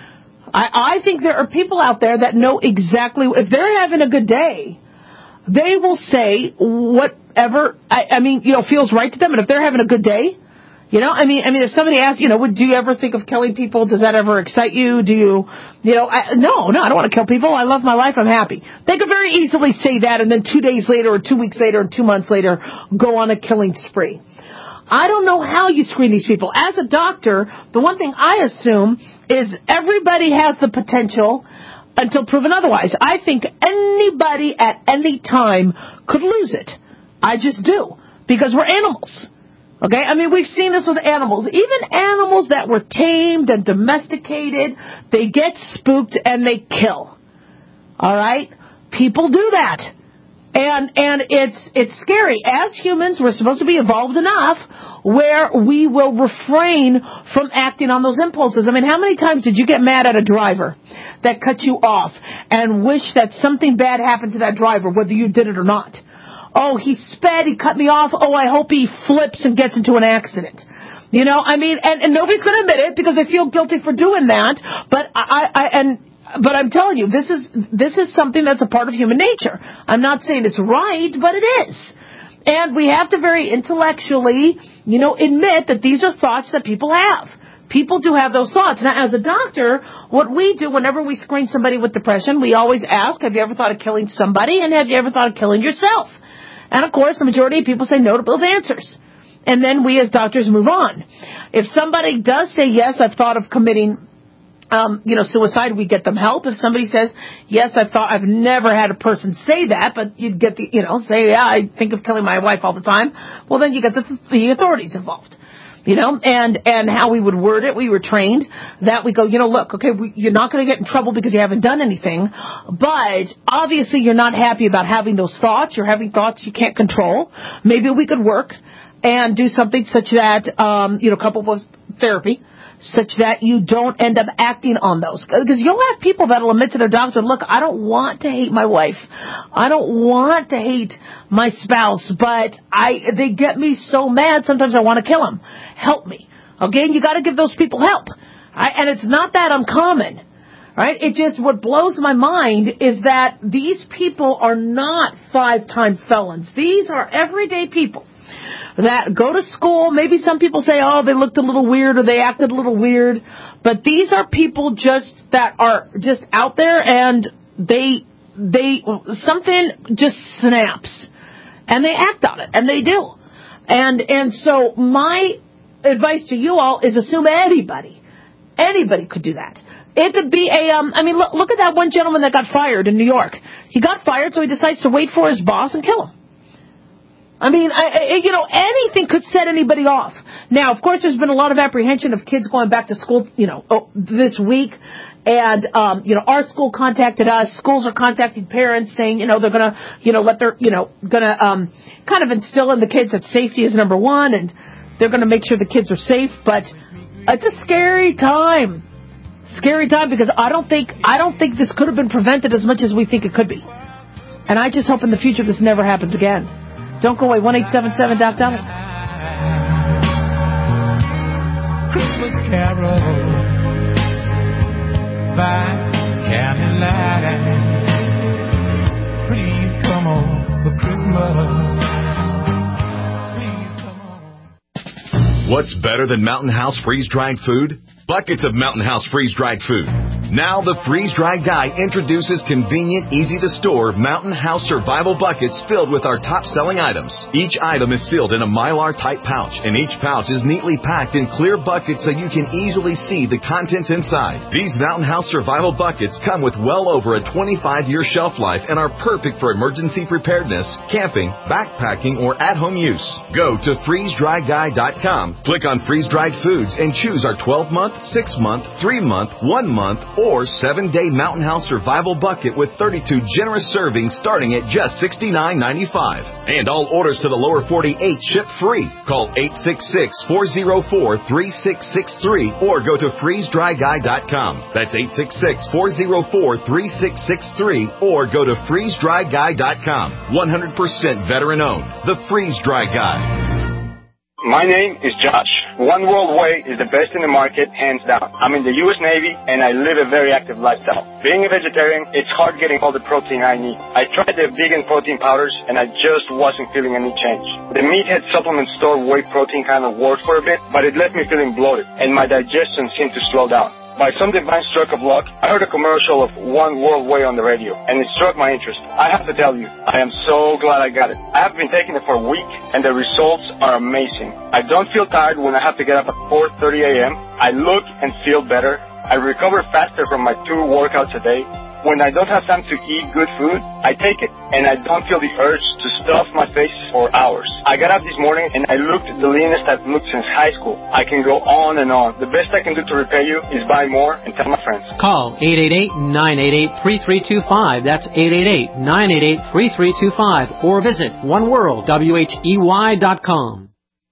I think there are people out there that know exactly if they're having a good day. They will say whatever, feels right to them. And if they're having a good day, no, if somebody asks, do you ever think of killing people? Does that ever excite you? Do you, no, I don't want to kill people. I love my life. I'm happy. They could very easily say that and then 2 days later or 2 weeks later or 2 months later go on a killing spree. I don't know how you screen these people. As a doctor, the one thing I assume is everybody has the potential until proven otherwise. I think anybody at any time could lose it. I just do. Because we're animals. Okay? I mean, we've seen this with animals. Even animals that were tamed and domesticated, they get spooked and they kill. All right? People do that. And it's scary. As humans, we're supposed to be evolved enough where we will refrain from acting on those impulses. I mean, how many times did you get mad at a driver that cut you off and wish that something bad happened to that driver, whether you did it or not? Oh, he sped, he cut me off. Oh, I hope he flips and gets into an accident. You know, I mean, and nobody's going to admit it because they feel guilty for doing that. But But I'm telling you, this is something that's a part of human nature. I'm not saying it's right, but it is. And we have to very intellectually, admit that these are thoughts that people have. People do have those thoughts. Now, as a doctor, what we do whenever we screen somebody with depression, we always ask, have you ever thought of killing somebody? And have you ever thought of killing yourself? And, of course, the majority of people say no to both answers. And then we as doctors move on. If somebody does say, yes, I've thought of committing suicide, we get them help. If somebody says, yes, I've never had a person say that, but you'd get say, yeah, I think of killing my wife all the time. Well, then you get the authorities involved, and how we would word it. We were trained that we go, look, okay, you're not going to get in trouble because you haven't done anything, but obviously you're not happy about having those thoughts. You're having thoughts you can't control. Maybe we could work and do something such that, coupled with therapy, such that you don't end up acting on those. Because you'll have people that will admit to their doctor, look, I don't want to hate my wife. I don't want to hate my spouse, but they get me so mad, sometimes I want to kill them. Help me. Okay, and you got to give those people help. And it's not that uncommon. Right? It just, what blows my mind is that these people are not 5-time felons. These are everyday people that go to school. Maybe some people say, oh, they looked a little weird or they acted a little weird. But these are people that are just out there, and they something just snaps and they act on it, and they do. And so my advice to you all is assume anybody could do that. It could be look at that one gentleman that got fired in New York. He got fired, so he decides to wait for his boss and kill him. I mean, anything could set anybody off. Now, of course, there's been a lot of apprehension of kids going back to school, this week. And, our school contacted us. Schools are contacting parents saying, they're going to, kind of instill in the kids that safety is number one, and they're going to make sure the kids are safe. But it's a scary time. Scary time, because I don't think this could have been prevented as much as we think it could be. And I just hope in the future this never happens again. Don't go away. 1-877-DOC-DOLLAR. Christmas Carol by candlelight. Please come on for Christmas. Please come on. What's better than Mountain House freeze-dried food? Buckets of Mountain House freeze-dried food. Now the freeze-dried guy introduces convenient, easy-to-store Mountain House survival buckets filled with our top-selling items. Each item is sealed in a Mylar-type pouch, and each pouch is neatly packed in clear buckets so you can easily see the contents inside. These Mountain House survival buckets come with well over a 25-year shelf life and are perfect for emergency preparedness, camping, backpacking, or at-home use. Go to freezedryguy.com, click on freeze-dried foods, and choose our 12-month, 6-month, 3-month, 1-month, or 7-day Mountain House survival bucket with 32 generous servings starting at just $69.95. And all orders to the lower 48 ship free. Call 866-404-3663 or go to freezedryguy.com. That's 866-404-3663 or go to freezedryguy.com. 100% veteran owned. The Freeze Dry Guy. My name is Josh. One World Way is the best in the market, hands down. I'm in the U.S. Navy, and I live a very active lifestyle. Being a vegetarian, it's hard getting all the protein I need. I tried the vegan protein powders, and I just wasn't feeling any change. The Meathead supplement store whey protein kind of worked for a bit, but it left me feeling bloated, and my digestion seemed to slow down. by some divine stroke of luck, I heard a commercial of One World Way on the radio, and it struck my interest. I have to tell you, I am so glad I got it. I have been taking it for a week, and the results are amazing. I don't feel tired when I have to get up at 4:30 a.m. I look and feel better. I recover faster from my 2 workouts a day. When I don't have time to eat good food, I take it, and I don't feel the urge to stuff my face for hours. I got up this morning, and I looked the leanest I've looked since high school. I can go on and on. The best I can do to repay you is buy more and tell my friends. Call 888-988-3325. That's 888-988-3325. Or visit oneworldwhey.com.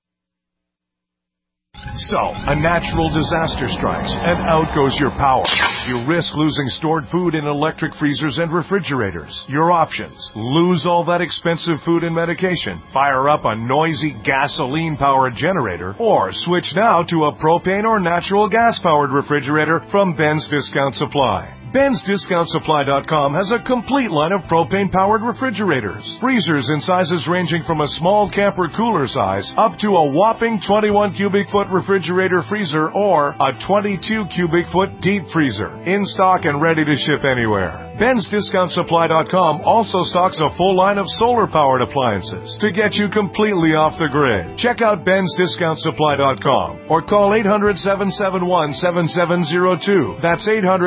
So, a natural disaster strikes, and out goes your power. You risk losing stored food in electric freezers and refrigerators. Your options: lose all that expensive food and medication, fire up a noisy gasoline-powered generator, or switch now to a propane or natural gas-powered refrigerator from Ben's Discount Supply. Ben'sDiscountSupply.com has a complete line of propane-powered refrigerators. Freezers in sizes ranging from a small camper cooler size up to a whopping 21 cubic foot refrigerator freezer or a 22 cubic foot deep freezer. In stock and ready to ship anywhere. Ben'sDiscountSupply.com also stocks a full line of solar-powered appliances to get you completely off the grid. Check out Ben'sDiscountSupply.com or call 800-771-7702. That's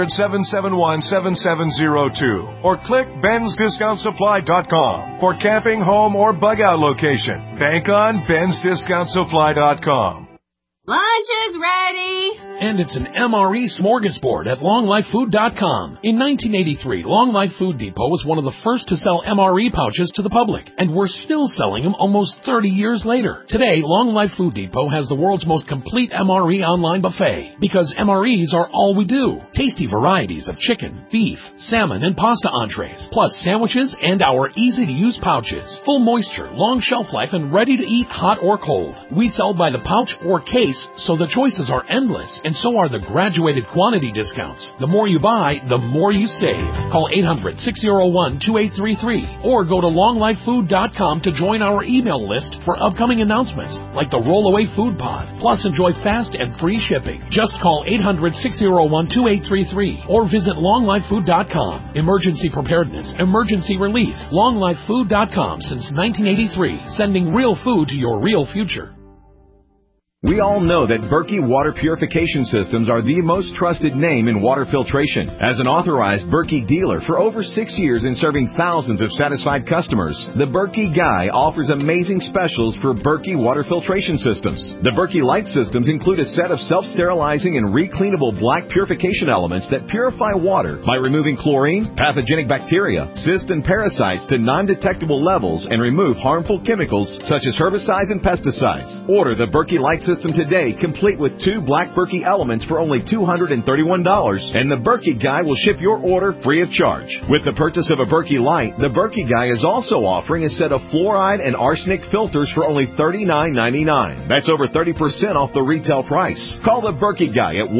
800-771-7702. Or click Ben'sDiscountSupply.com for camping, home, or bug-out location. Bank on Ben'sDiscountSupply.com. Lunch is ready! And it's an MRE smorgasbord at LongLifeFood.com. In 1983, Long Life Food Depot was one of the first to sell MRE pouches to the public, and we're still selling them almost 30 years later. Today, Long Life Food Depot has the world's most complete MRE online buffet, because MREs are all we do. Tasty varieties of chicken, beef, salmon, and pasta entrees, plus sandwiches and our easy-to-use pouches. Full moisture, long shelf life, and ready to eat hot or cold. We sell by the pouch or case, so the choices are endless, and so are the graduated quantity discounts. The more you buy, the more you save. Call 800-601-2833 or go to longlifefood.com to join our email list for upcoming announcements like the Rollaway Food Pod. Plus, enjoy fast and free shipping. Just call 800-601-2833 or visit longlifefood.com. Emergency preparedness, emergency relief. longlifefood.com since 1983, sending real food to your real future. We all know that Berkey Water Purification Systems are the most trusted name in water filtration. As an authorized Berkey dealer for over 6 years and serving thousands of satisfied customers, the Berkey Guy offers amazing specials for Berkey Water Filtration Systems. The Berkey Light Systems include a set of self-sterilizing and recleanable black purification elements that purify water by removing chlorine, pathogenic bacteria, cysts, and parasites to non-detectable levels and remove harmful chemicals such as herbicides and pesticides. Order the Berkey Light System today, complete with 2 black Berkey elements for only $231, and the Berkey Guy will ship your order free of charge. With the purchase of a Berkey Light, the Berkey Guy is also offering a set of fluoride and arsenic filters for only $39.99. That's over 30% off the retail price. Call the Berkey Guy at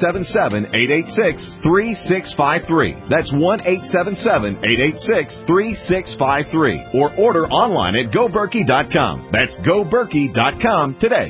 1-877-886-3653. That's 1-877-886-3653. Or order online at GoBerkey.com. That's GoBerkey.com today.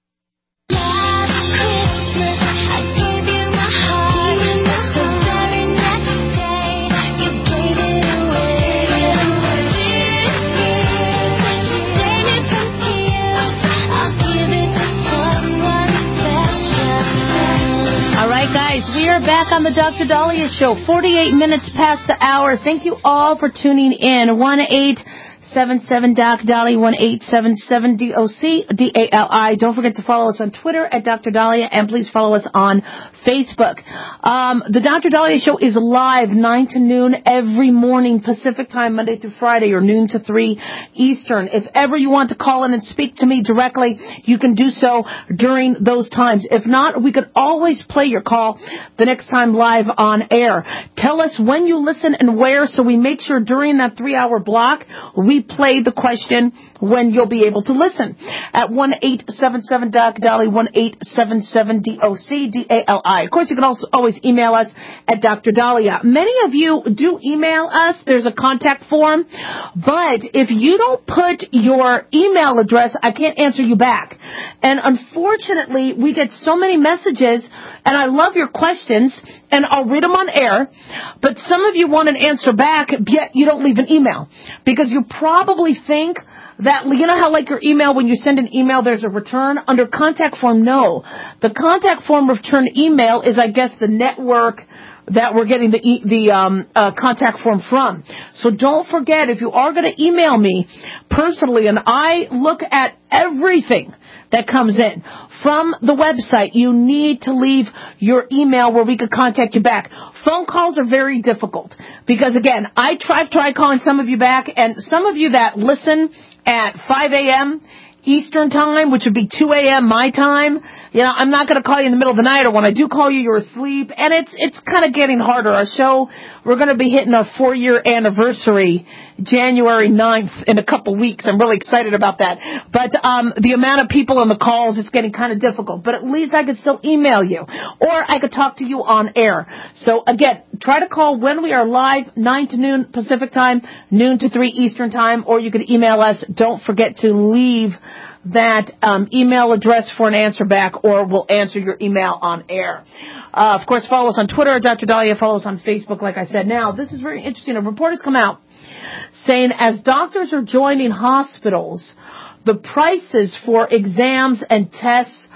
Guys, we are back on the Dr. Dahlia Show, 48 minutes past the hour. Thank you all for tuning in. 1-877-DOC-DALI, 1-877-DOC-DALI. Don't forget to follow us on Twitter at Dr. Dahlia, and please follow us on Facebook. The Dr. Dahlia Show is live 9 to noon every morning Pacific time, Monday through Friday, or noon to 3 Eastern. If ever you want to call in and speak to me directly, you can do so during those times. If not, we could always play your call the next time live on air. Tell us when you listen and where, so we make sure during that 3-hour block we play the question when you'll be able to listen. At 1-877-DOC-DALI, 1-877-DOC-DALI. Of course, you can also always email us at Dr. Dahlia. Many of you do email us. There's a contact form. But if you don't put your email address, I can't answer you back. And unfortunately, we get so many messages and I love your questions, and I'll read them on air, but some of you want an answer back, yet you don't leave an email, because you probably think that, you know how like your email, when you send an email, there's a return? Under contact form, no. The contact form return email is, I guess, the network that we're getting the contact form from. So don't forget, if you are going to email me personally, and I look at everything that comes in from the website, you need to leave your email where we could contact you back. Phone calls are very difficult because, again, I've tried calling some of you back, and some of you that listen at 5 a.m. Eastern time, which would be 2 a.m. my time. You know, I'm not going to call you in the middle of the night, or when I do call you, you're asleep. And it's kind of getting harder. Our show, we're going to be hitting our 4-year anniversary January 9th in a couple weeks. I'm really excited about that. But the amount of people on the calls, it's getting kind of difficult. But at least I could still email you, or I could talk to you on air. So, again, try to call when we are live, 9 to noon Pacific time, noon to 3 Eastern time, or you can email us. Don't forget to leave that email address for an answer back, or we'll answer your email on air. Of course, follow us on Twitter at Dr. Daliah. Follow us on Facebook, like I said. Now, this is very interesting. A report has come out saying as doctors are joining hospitals, the prices for exams and tests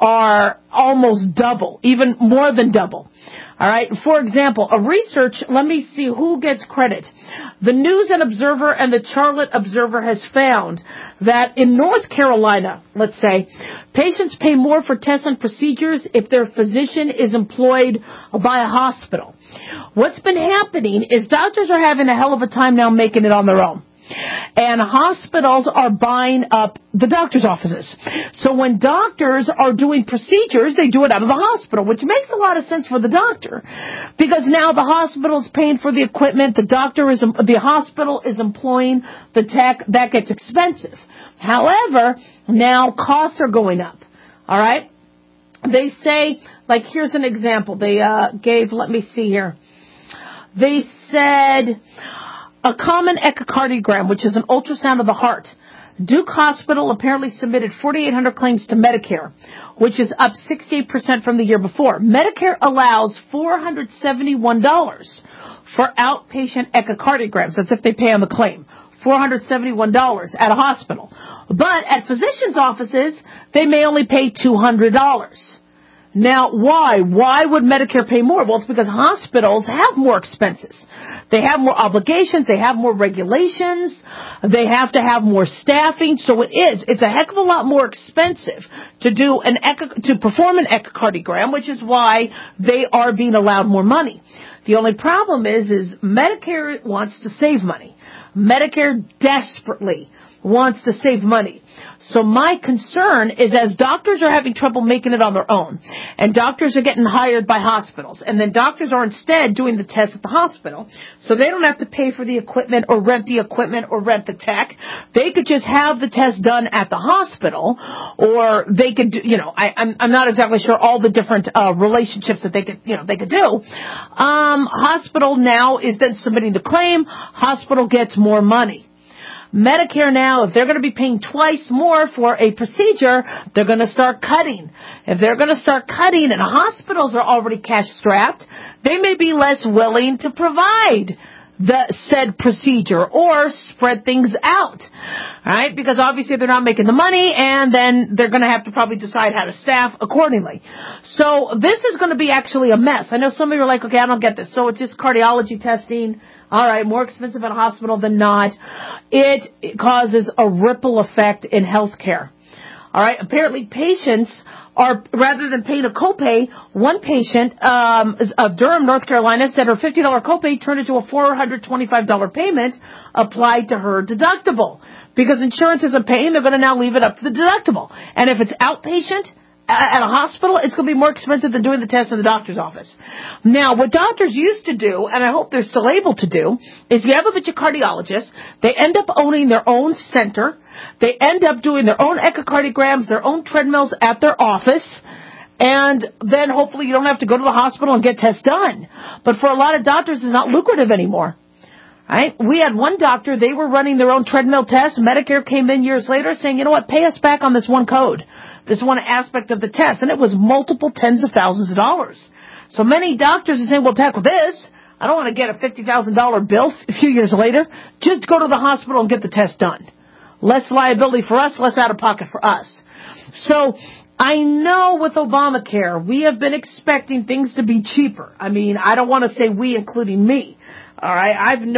are almost double, even more than double. All right. For example, a research, let me see who gets credit. The News and Observer and the Charlotte Observer has found that in North Carolina, let's say, patients pay more for tests and procedures if their physician is employed by a hospital. What's been happening is doctors are having a hell of a time now making it on their own. And hospitals are buying up the doctor's offices. So when doctors are doing procedures, they do it out of the hospital, which makes a lot of sense for the doctor. Because now the hospital is paying for the equipment, the hospital is employing the tech, that gets expensive. However, now costs are going up. All right? They say, like, here's an example. They gave, let me see here. They said a common echocardiogram, which is an ultrasound of the heart. Duke Hospital apparently submitted 4,800 claims to Medicare, which is up 68% from the year before. Medicare allows $471 for outpatient echocardiograms. That's if they pay on the claim. $471 at a hospital. But at physicians' offices, they may only pay $200. Now, why? Why would Medicare pay more? Well, it's because hospitals have more expenses. They have more obligations. They have more regulations. They have to have more staffing. So it's a heck of a lot more expensive to do to perform an echocardiogram, which is why they are being allowed more money. The only problem is Medicare wants to save money. Medicare desperately wants to save money. So my concern is as doctors are having trouble making it on their own, and doctors are getting hired by hospitals, and then doctors are instead doing the tests at the hospital, so they don't have to pay for the equipment or rent the tech. They could just have the test done at the hospital, or they could do, I'm not exactly sure all the different relationships that they could do. Hospital now is then submitting the claim. Hospital gets more money. Medicare now, if they're going to be paying twice more for a procedure, they're going to start cutting. If they're going to start cutting and hospitals are already cash-strapped, they may be less willing to provide the said procedure or spread things out, right? Because obviously they're not making the money, and then they're going to have to probably decide how to staff accordingly. So this is going to be actually a mess. I know some of you are like, okay, I don't get this. So it's just cardiology testing. All right, more expensive at a hospital than not. It causes a ripple effect in healthcare. All right, apparently patients are, rather than paying a copay, one patient of Durham, North Carolina, said her $50 copay turned into a $425 payment applied to her deductible. Because insurance isn't paying, they're going to now leave it up to the deductible. And if it's outpatient at a hospital, it's going to be more expensive than doing the test in the doctor's office. Now, what doctors used to do, and I hope they're still able to do, is you have a bunch of cardiologists. They end up owning their own center. They end up doing their own echocardiograms, their own treadmills at their office. And then hopefully you don't have to go to the hospital and get tests done. But for a lot of doctors, it's not lucrative anymore. Right? We had one doctor, they were running their own treadmill tests. Medicare came in years later saying, you know what, pay us back on this one code. this one aspect of the test, and it was multiple tens of thousands of dollars. So many doctors are saying, well, tackle this. I don't want to get a $50,000 bill a few years later. Just go to the hospital and get the test done. Less liability for us, less out of pocket for us. So I know with Obamacare, we have been expecting things to be cheaper. I mean, I don't want to say we, including me. All right,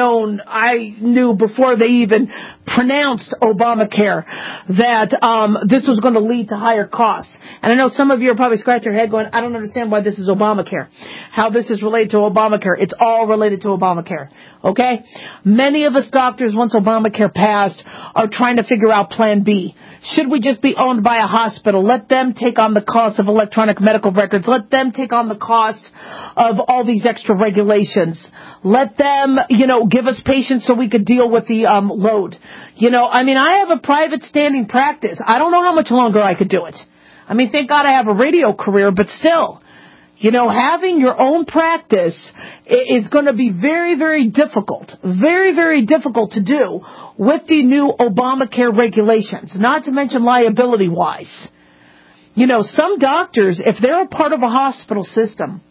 I knew before they even pronounced Obamacare that this was going to lead to higher costs. And I know some of you are probably scratching your head going, I don't understand why this is Obamacare, how this is related to Obamacare. It's all related to Obamacare, okay? Many of us doctors, once Obamacare passed, are trying to figure out Plan B. Should we just be owned by a hospital? Let them take on the cost of electronic medical records. Let them take on the cost of all these extra regulations. Let them, give us patients so we could deal with the load. I have a private standing practice. I don't know how much longer I could do it. I mean, thank God I have a radio career, but still, having your own practice is going to be very, very difficult. Very, very difficult to do with the new Obamacare regulations, not to mention liability-wise. Some doctors, if they're a part of a hospital system,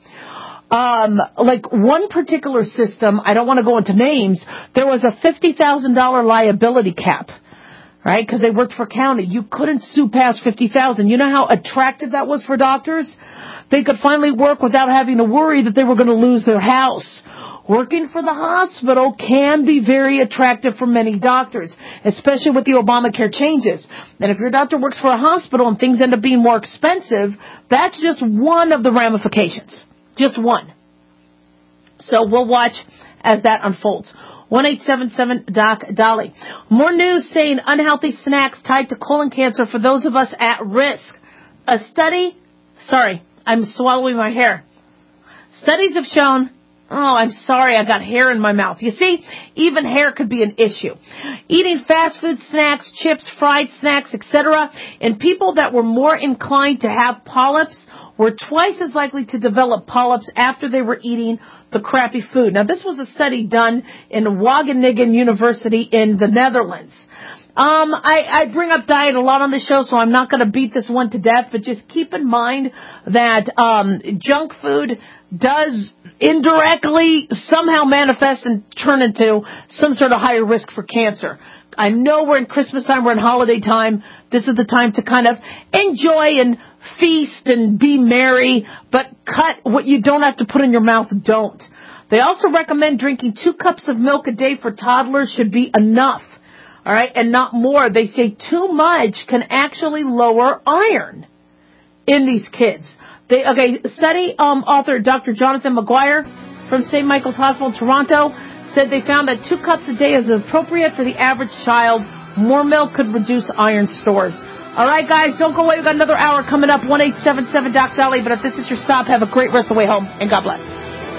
like one particular system, I don't want to go into names, there was a $50,000 liability cap. Right? Because they worked for county. You couldn't sue past $50,000. You know how attractive that was for doctors? They could finally work without having to worry that they were going to lose their house. Working for the hospital can be very attractive for many doctors, especially with the Obamacare changes. And if your doctor works for a hospital and things end up being more expensive, that's just one of the ramifications. Just one. So we'll watch as that unfolds. 1-877-DOC-DOLLY. More news saying unhealthy snacks tied to colon cancer for those of us at risk. A study, I'm swallowing my hair. Studies have shown, I'm sorry, I got hair in my mouth. You see, even hair could be an issue. Eating fast food snacks, chips, fried snacks, etc., and people that were more inclined to have polyps were twice as likely to develop polyps after they were eating the crappy food. Now, this was a study done in Wageningen University in the Netherlands. I bring up diet a lot on the show, so I'm not going to beat this one to death, but just keep in mind that junk food does indirectly somehow manifest and turn into some sort of higher risk for cancer. I know we're in Christmas time, we're in holiday time. This is the time to kind of enjoy and feast and be merry, but cut what you don't have to put in your mouth, don't. They also recommend drinking 2 cups of milk a day for toddlers should be enough, all right, and not more. They say too much can actually lower iron in these kids. Study author Dr. Jonathan Maguire from St. Michael's Hospital in Toronto said they found that 2 cups a day is appropriate for the average child. More milk could reduce iron stores. All right, guys, don't go away. We've got another hour coming up, 1-877-DOC-DOLLY. But if this is your stop, have a great rest of the way home, and God bless.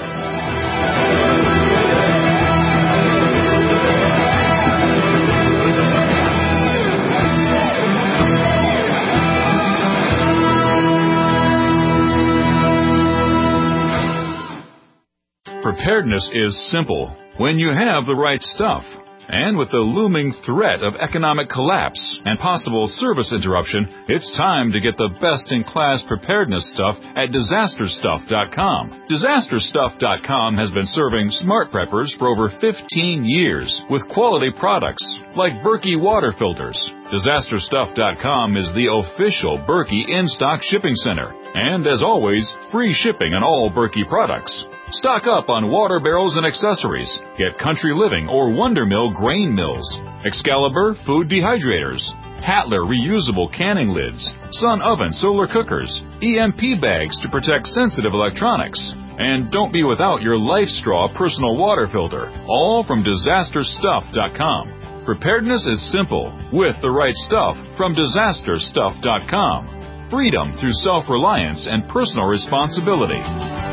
Preparedness is simple when you have the right stuff. And with the looming threat of economic collapse and possible service interruption, it's time to get the best-in-class preparedness stuff at DisasterStuff.com. DisasterStuff.com has been serving smart preppers for over 15 years with quality products like Berkey water filters. DisasterStuff.com is the official Berkey in-stock shipping center. And as always, free shipping on all Berkey products. Stock up on water barrels and accessories. Get Country Living or Wonder Mill grain mills, Excalibur food dehydrators, Hatler reusable canning lids, Sun Oven solar cookers, EMP bags to protect sensitive electronics. And don't be without your Life Straw personal water filter, all from DisasterStuff.com. Preparedness is simple with the right stuff from DisasterStuff.com. Freedom through self-reliance and personal responsibility.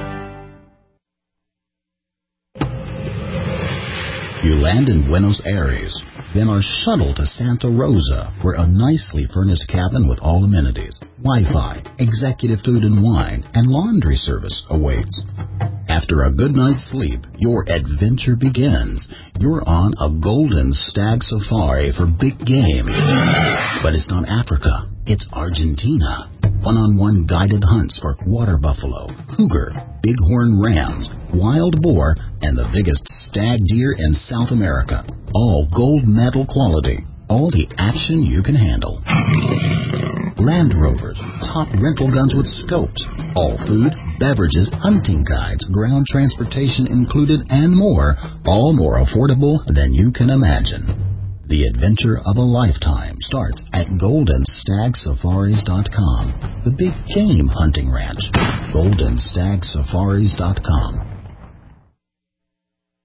You land in Buenos Aires, then are shuttled to Santa Rosa, where a nicely furnished cabin with all amenities, Wi-Fi, executive food and wine, and laundry service awaits. After a good night's sleep, your adventure begins. You're on a golden stag safari for big game. But it's not Africa, it's Argentina. One-on-one guided hunts for water buffalo, cougar, bighorn rams, wild boar, and the biggest stag deer in South America. All gold medal quality. All the action you can handle. Land Rovers, top rental guns with scopes, all food, beverages, hunting guides, ground transportation included, and more, all more affordable than you can imagine. The adventure of a lifetime starts at GoldenStagSafaris.com, the big game hunting ranch. GoldenStagSafaris.com.